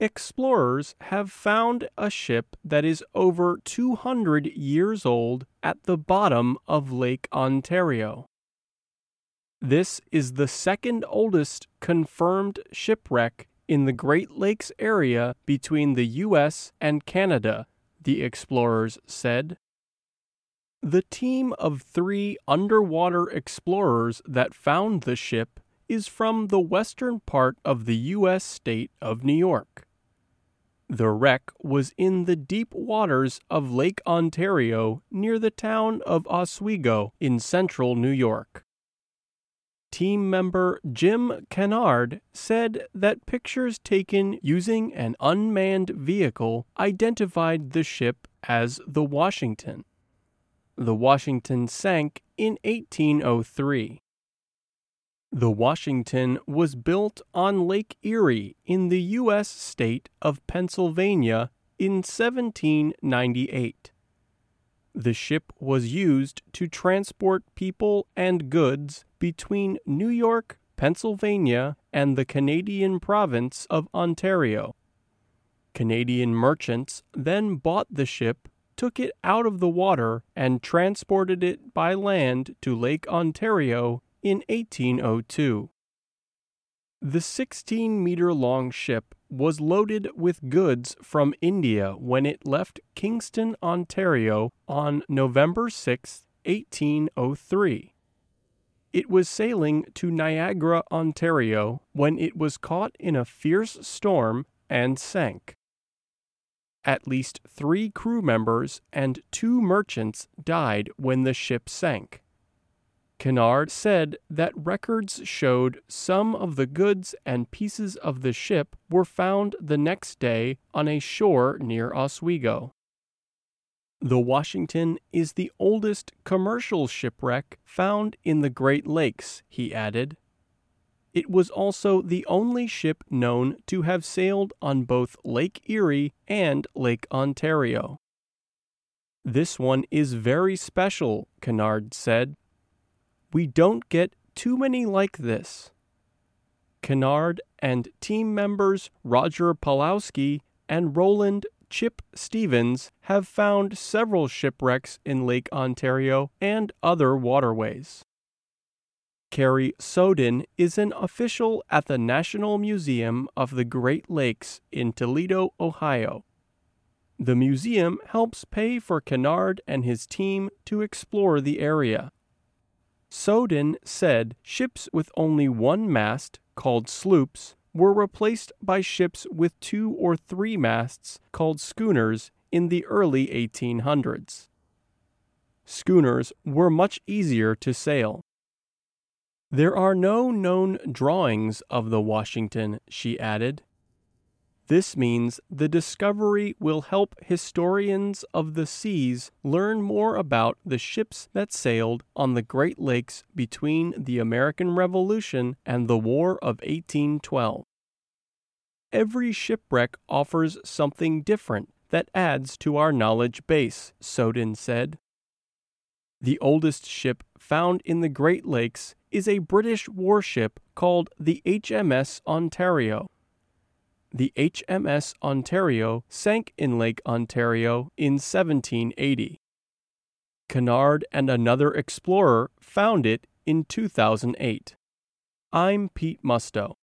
Explorers have found a ship that is over 200 years old at the bottom of Lake Ontario. This is the second oldest confirmed shipwreck in the Great Lakes area between the U.S. and Canada, the explorers said. The team of 3 underwater explorers that found the ship is from the western part of the U.S. state of New York. The wreck was in the deep waters of Lake Ontario near the town of Oswego in central New York. Team member Jim Kennard said that pictures taken using an unmanned vehicle identified the ship as the Washington. The Washington sank in 1803. The Washington was built on Lake Erie in the U.S. state of Pennsylvania in 1798. The ship was used to transport people and goods between New York, Pennsylvania, and the Canadian province of Ontario. Canadian merchants then bought the ship, took it out of the water, and transported it by land to Lake Ontario in 1802. The 16-meter-long ship was loaded with goods from India when it left Kingston, Ontario on November 6, 1803. It was sailing to Niagara, Ontario, when it was caught in a fierce storm and sank. At least 3 crew members and 2 merchants died when the ship sank. Kennard said that records showed some of the goods and pieces of the ship were found the next day on a shore near Oswego. The Washington is the oldest commercial shipwreck found in the Great Lakes, he added. It was also the only ship known to have sailed on both Lake Erie and Lake Ontario. This one is very special, Kennard said. We don't get too many like this. Kennard and team members Roger Pawlowski and Roland Chip Stevens have found several shipwrecks in Lake Ontario and other waterways. Carrie Soden is an official at the National Museum of the Great Lakes in Toledo, Ohio. The museum helps pay for Kennard and his team to explore the area. Soden said ships with only one mast, called sloops, were replaced by ships with 2 or 3 masts, called schooners, in the early 1800s. Schooners were much easier to sail. There are no known drawings of the Washington, she added. This means the discovery will help historians of the seas learn more about the ships that sailed on the Great Lakes between the American Revolution and the War of 1812. Every shipwreck offers something different that adds to our knowledge base, Soden said. The oldest ship found in the Great Lakes is a British warship called the HMS Ontario. The HMS Ontario sank in Lake Ontario in 1780. Kennard and another explorer found it in 2008. I'm Pete Musto.